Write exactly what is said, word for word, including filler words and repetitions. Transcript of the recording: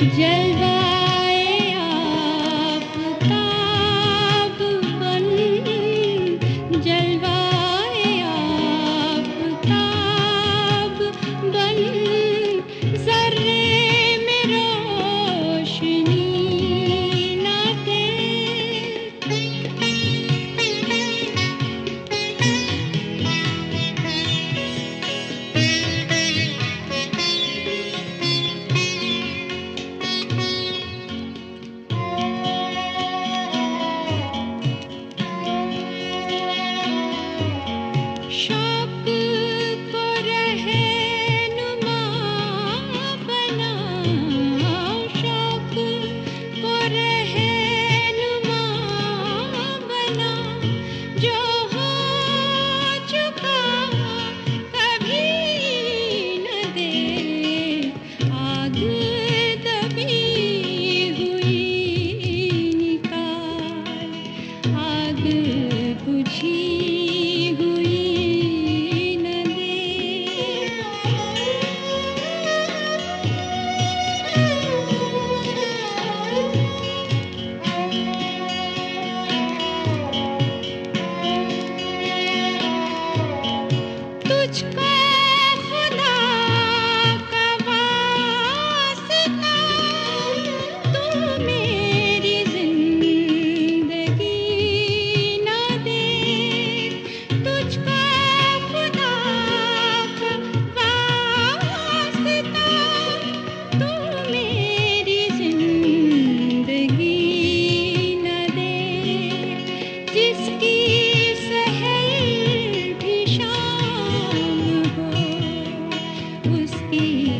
जलवाए आफ़ताब बन, जलवाए आफ़ताब बन, ज़र्रे में रोशनी न दे। शौक़ को रहनुमा बना, शौक़ को रहनुमा बना, जो हो चुका कभी न दे। आग दबी हुई निकाल, आग बुझी तुझको खुदा का वास्ता, तू मेरी जिंदगी न दे। तुझको खुदा का वास्ता, तू मेरी जिंदगी न दे। जिसकी सहर भी शाम हो, उसकी